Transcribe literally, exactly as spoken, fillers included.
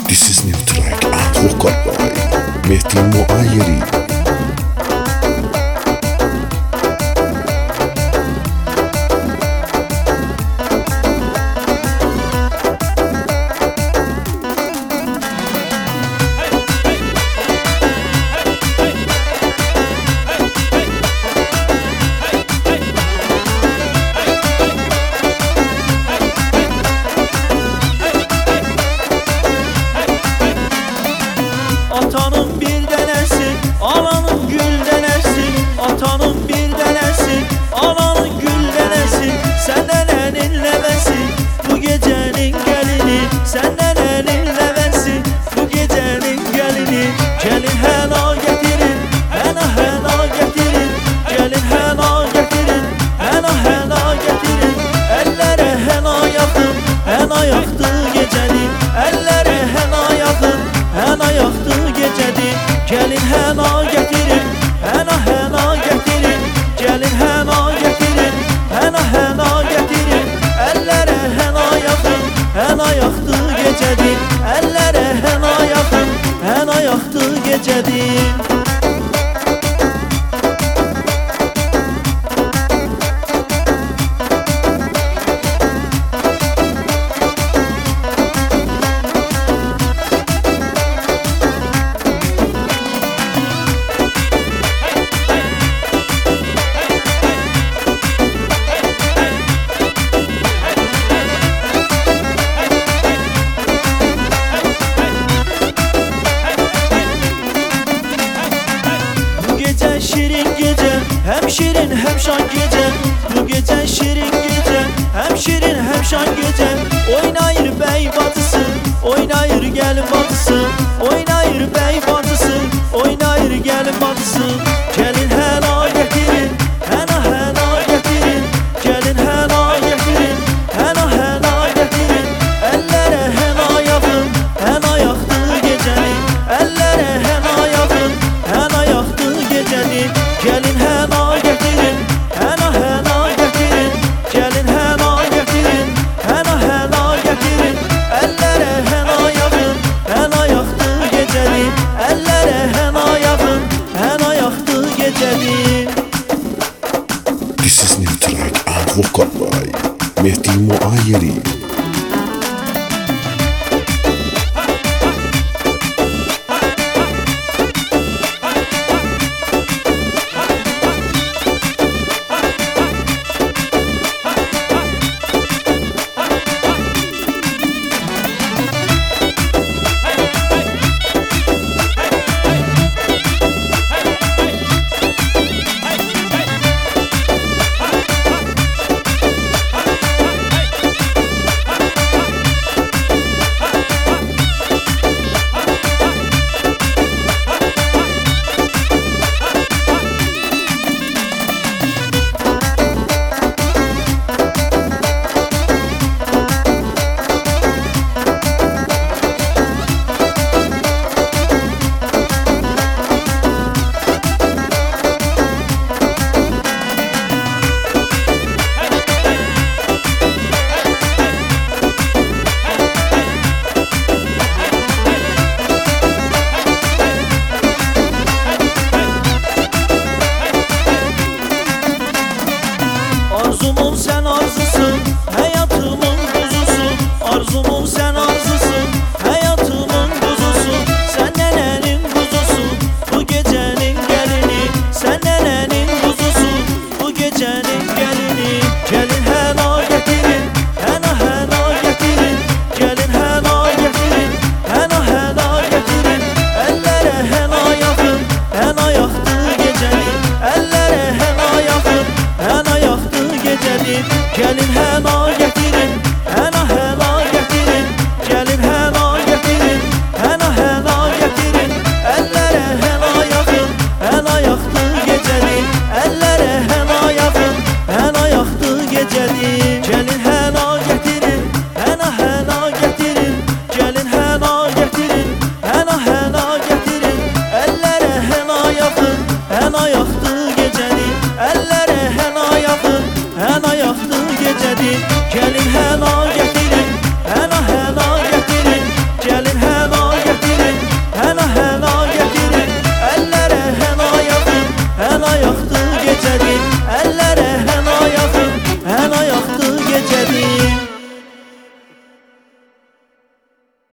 This is new track at Hookah by Mehdi Muayeri. Atanın bir denesi, ananın gül denesi. Atanın bir denesi, ananın gül denesi. Senden elin levesi, bu gecenin gelini. Senden elin levesi, bu gecenin gelini. Gelin hena getirin, hena hena getirin. Gelin hena getirin, hena hena getirin. Ellere hena yakın, hena yaktı geceni. Ellere hena yakın, hena yaktı gecedi. Gelin hena getirin, hena hena getirin. Gelin hena getirin, hena hena getirin. Ellere hena yakın, hena yaktı gecedi. Ellere hena yakın, hena yaktı gecedi. Şirin gece, hem şirin hem şan gece. Bu gece şirin gece, hem şirin hem şan gece. Oynayır bey batısı, oynayır gelin batısı. Oynayır bey batısı, oynayır gelin batısı.